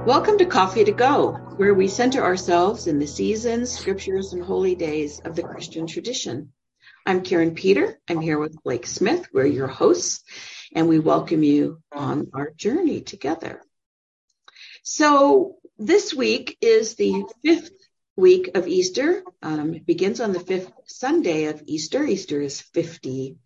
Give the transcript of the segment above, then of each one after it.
Welcome to Coffee to Go, where we center ourselves in the seasons, scriptures, and holy days of the Christian tradition. I'm Karen Peter. I'm here with Blake Smith. We're your hosts, and we welcome you on our journey together. So this week is the fifth week of Easter. It begins on the fifth Sunday of Easter. Easter is 50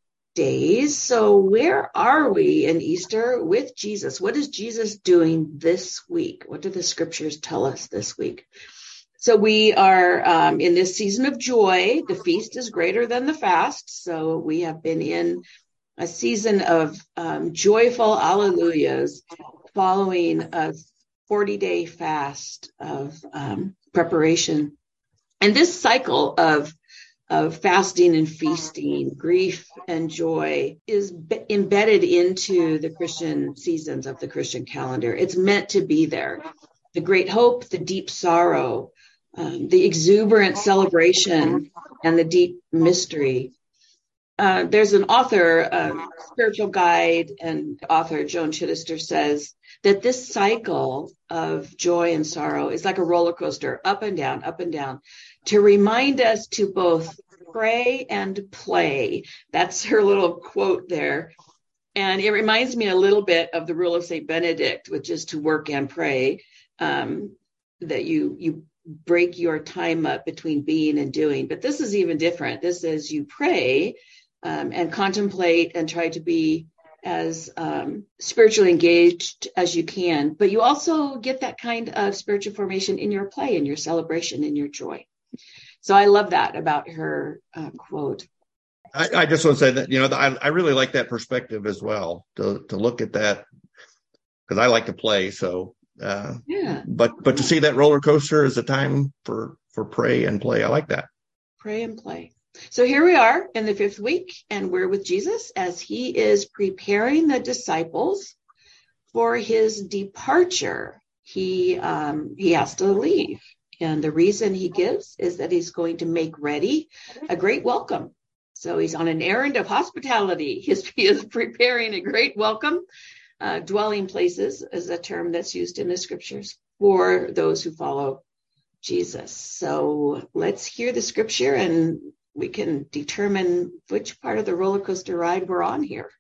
days. So where are we in Easter with Jesus? What is Jesus doing this week? What do the scriptures tell us this week? So we are in this season of joy. The feast is greater than the fast. So we have been in a season of joyful alleluias following a 40-day fast of preparation. And this cycle of fasting and feasting, grief and joy is embedded into the Christian seasons of the Christian calendar. It's meant to be there. The great hope, the deep sorrow, the exuberant celebration, and the deep mystery. There's an author, spiritual guide and author, Joan Chittister, says that this cycle of joy and sorrow is like a roller coaster, up and down, to remind us to both pray and play. That's her little quote there. And it reminds me a little bit of the rule of St. Benedict, which is to work and pray, that you break your time up between being and doing. But this is even different. This is you pray and contemplate and try to be as spiritually engaged as you can, but you also get that kind of spiritual formation in your play, in your celebration, in your joy. So I love that about her quote. I just want to say that, I really like that perspective as well, to look at that, because I like to play. So, yeah. But to see that roller coaster as a time for pray and play, I like that. Pray and play. So here we are in the fifth week, and we're with Jesus as he is preparing the disciples for his departure. He has to leave. And the reason he gives is that he's going to make ready a great welcome. So he's on an errand of hospitality. He is preparing a great welcome. Dwelling places is a term that's used in the scriptures for those who follow Jesus. So let's hear the scripture and we can determine which part of the roller coaster ride we're on here.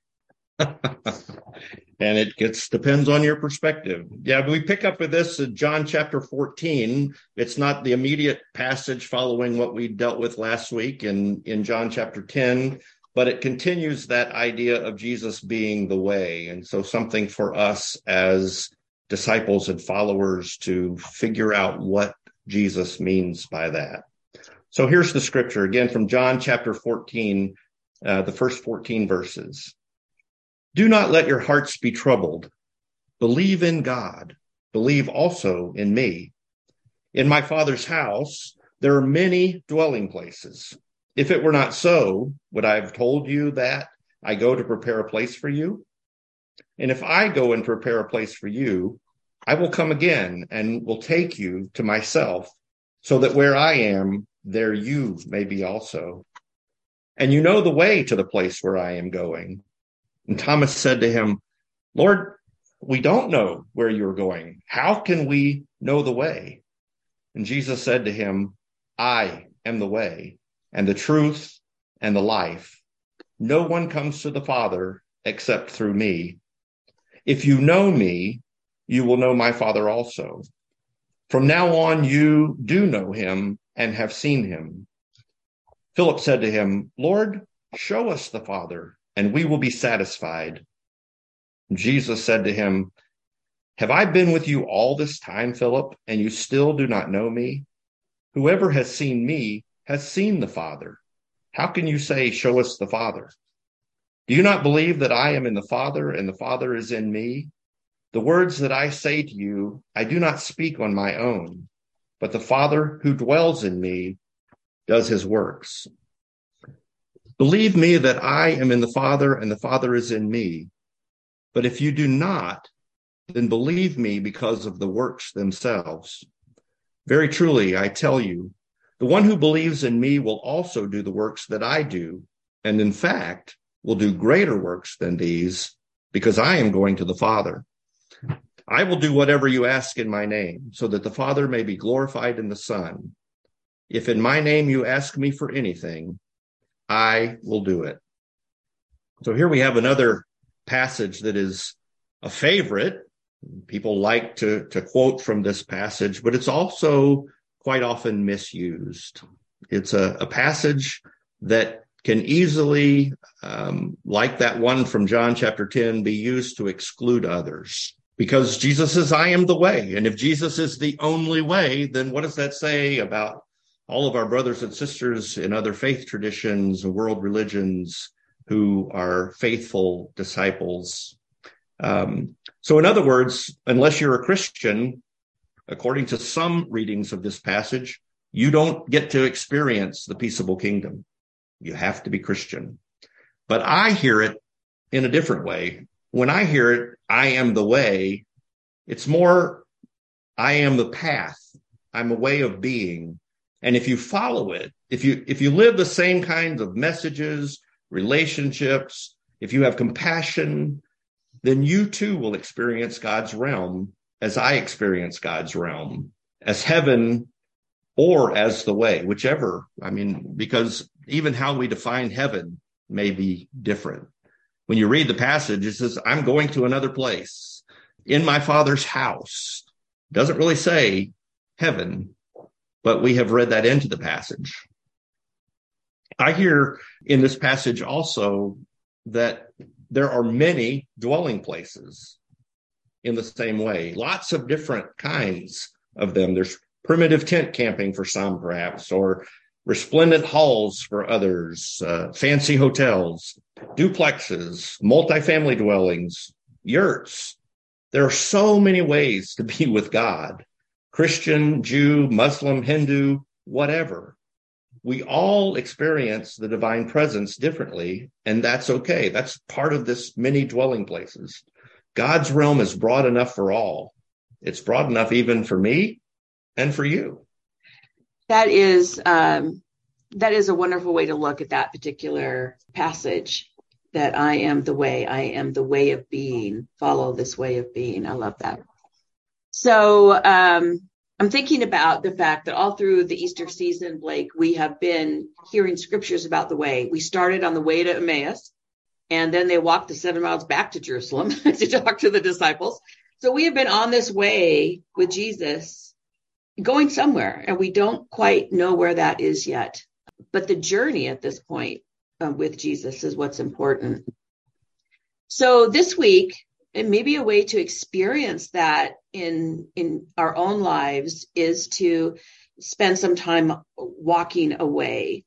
And it depends on your perspective. Yeah, we pick up with this in John chapter 14. It's not the immediate passage following what we dealt with last week in John chapter 10, but it continues that idea of Jesus being the way. And so something for us as disciples and followers to figure out what Jesus means by that. So here's the scripture again from John chapter 14, the first 14 verses. Do not let your hearts be troubled. Believe in God. Believe also in me. In my Father's house, there are many dwelling places. If it were not so, would I have told you that I go to prepare a place for you? And if I go and prepare a place for you, I will come again and will take you to myself, so that where I am, there you may be also. And you know the way to the place where I am going. And Thomas said to him, Lord, we don't know where you're going. How can we know the way? And Jesus said to him, I am the way and the truth and the life. No one comes to the Father except through me. If you know me, you will know my Father also. From now on, you do know him and have seen him. Philip said to him, Lord, show us the Father, and we will be satisfied. Jesus said to him, have I been with you all this time, Philip, and you still do not know me? Whoever has seen me has seen the Father. How can you say, show us the Father? Do you not believe that I am in the Father and the Father is in me? The words that I say to you, I do not speak on my own, but the Father who dwells in me does his works. Believe me that I am in the Father and the Father is in me. But if you do not, then believe me because of the works themselves. Very truly, I tell you, the one who believes in me will also do the works that I do, and in fact, will do greater works than these, because I am going to the Father. I will do whatever you ask in my name, so that the Father may be glorified in the Son. If in my name you ask me for anything, I will do it. So here we have another passage that is a favorite. People like to quote from this passage, but it's also quite often misused. It's a passage that can easily, like that one from John chapter 10, be used to exclude others. Because Jesus says, I am the way. And if Jesus is the only way, then what does that say about all of our brothers and sisters in other faith traditions and world religions who are faithful disciples? So in other words, unless you're a Christian, according to some readings of this passage, you don't get to experience the peaceable kingdom. You have to be Christian. But I hear it in a different way. When I hear it, I am the way, it's more, I am the path. I'm a way of being. And if you follow it, if you live the same kinds of messages, relationships, if you have compassion, then you too will experience God's realm as I experience God's realm, as heaven or as the way, whichever. I mean, because even how we define heaven may be different. When you read the passage, it says, I'm going to another place in my Father's house. It doesn't really say heaven, but we have read that into the passage. I hear in this passage also that there are many dwelling places in the same way, lots of different kinds of them. There's primitive tent camping for some, perhaps, or resplendent halls for others, fancy hotels, duplexes, multifamily dwellings, yurts. There are so many ways to be with God, Christian, Jew, Muslim, Hindu, whatever. We all experience the divine presence differently, and that's okay. That's part of this many dwelling places. God's realm is broad enough for all. It's broad enough even for me and for you. That is a wonderful way to look at that particular passage, that I am the way of being, follow this way of being. I love that. So I'm thinking about the fact that all through the Easter season, Blake, we have been hearing scriptures about the way. We started on the way to Emmaus, and then they walked the 7 miles back to Jerusalem to talk to the disciples. So we have been on this way with Jesus, going somewhere, and we don't quite know where that is yet. But the journey at this point with Jesus is what's important. So this week, and maybe a way to experience that in our own lives is to spend some time walking a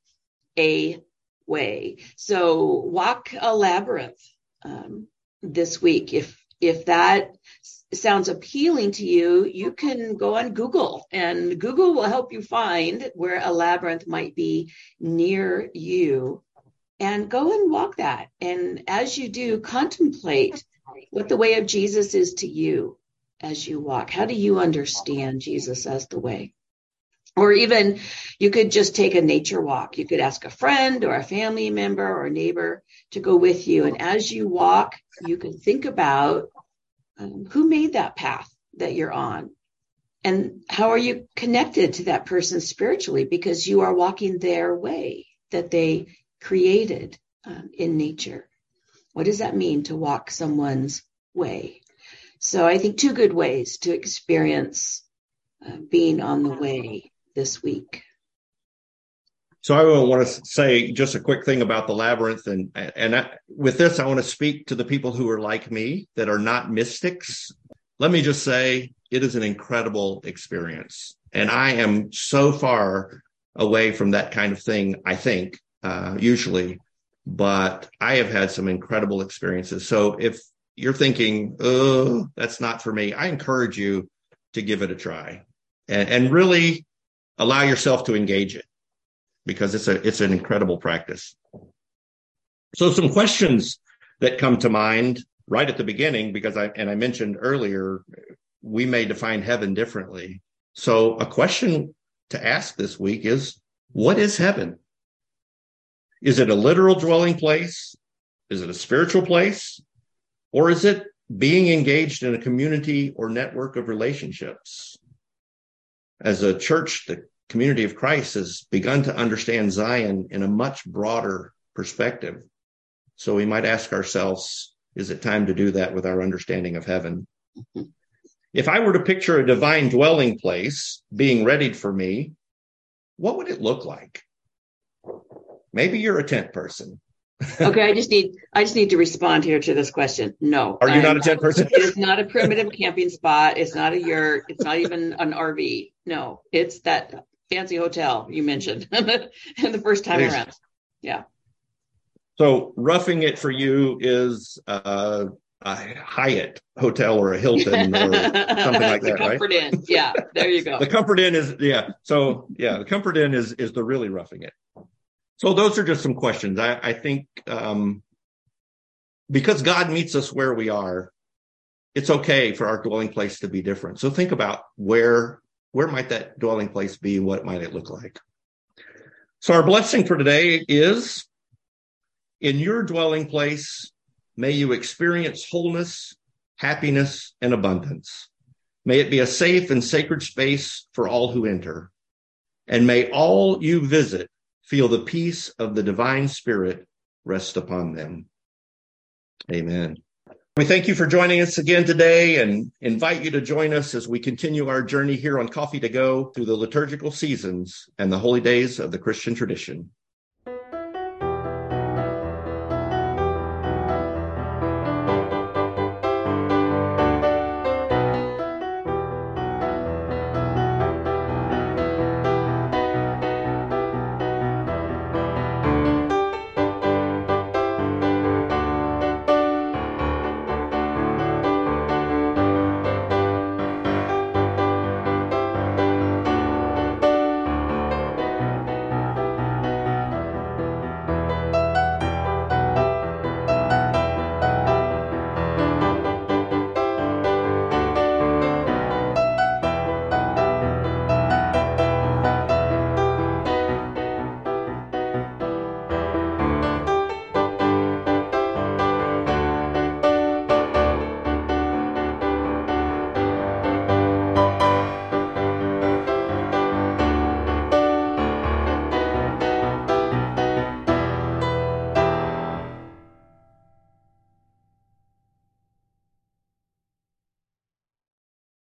way. So walk a labyrinth this week. If that sounds appealing to you, you can go on Google, and Google will help you find where a labyrinth might be near you, and go and walk that. And as you do, contemplate what the way of Jesus is to you as you walk. How do you understand Jesus as the way? Or even you could just take a nature walk. You could ask a friend or a family member or a neighbor to go with you. And as you walk, you can think about who made that path that you're on, and how are you connected to that person spiritually, because you are walking their way that they created in nature. What does that mean to walk someone's way? So I think 2 good ways to experience being on the way this week. So I want to say just a quick thing about the labyrinth. And with this, I want to speak to the people who are like me, that are not mystics. Let me just say, it is an incredible experience. And I am so far away from that kind of thing, I think, usually. But I have had some incredible experiences. So if you're thinking, oh, that's not for me, I encourage you to give it a try and really allow yourself to engage it, because it's an incredible practice. So some questions that come to mind right at the beginning, because I mentioned earlier, we may define heaven differently. So a question to ask this week is, what is heaven? Is it a literal dwelling place? Is it a spiritual place? Or is it being engaged in a community or network of relationships. As a church, the community of Christ has begun to understand Zion in a much broader perspective. So we might ask ourselves, is it time to do that with our understanding of heaven? If I were to picture a divine dwelling place being readied for me, what would it look like? Maybe you're a tent person. Okay, I just need to respond here to this question. No. Are you not a tent person? It is not a primitive camping spot. It's not a yurt. It's not even an RV. No, it's that fancy hotel you mentioned the first time around. Yeah. So roughing it for you is a Hyatt hotel or a Hilton or something like that, right? The Comfort Inn. Yeah, there you go. The Comfort Inn is, yeah. So, yeah, the Comfort Inn is the really roughing it. So those are just some questions. I think because God meets us where we are, it's okay for our dwelling place to be different. So think about where might that dwelling place be? What might it look like? So our blessing for today is, in your dwelling place, may you experience wholeness, happiness, and abundance. May it be a safe and sacred space for all who enter. And may all you visit feel the peace of the divine Spirit rest upon them. Amen. We thank you for joining us again today and invite you to join us as we continue our journey here on Coffee to Go through the liturgical seasons and the holy days of the Christian tradition.